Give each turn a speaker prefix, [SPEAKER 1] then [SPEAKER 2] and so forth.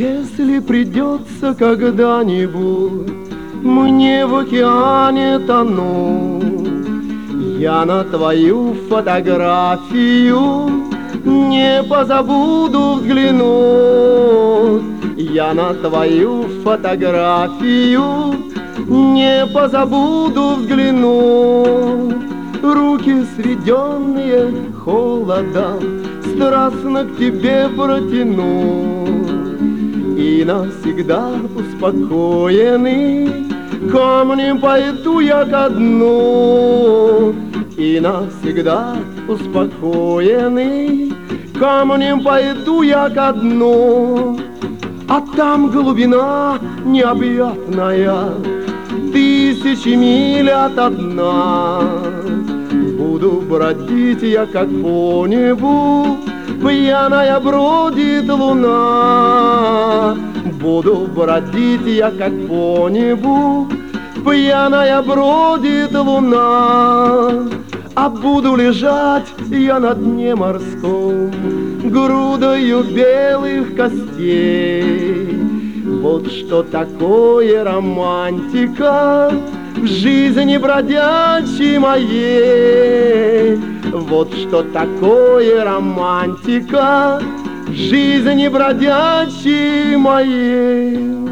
[SPEAKER 1] Если придется когда-нибудь мне в океане тонуть, я на твою фотографию не позабуду взглянуть. Я на твою фотографию не позабуду взглянуть. Руки, сведенные холодом, страстно к тебе протяну. И навсегда успокоенный камнем пойду я ко дну. И навсегда успокоенный камнем пойду я ко дну. А там глубина необъятная, тысячи миль ото дна. Буду бродить я, как по небу пьяная бродит луна. Буду бродить я, как по небу пьяная бродит луна. А буду лежать я на дне морском грудою белых костей. Вот что такое романтика в жизни бродячей моей. Вот что такое романтика в жизни бродячей моей.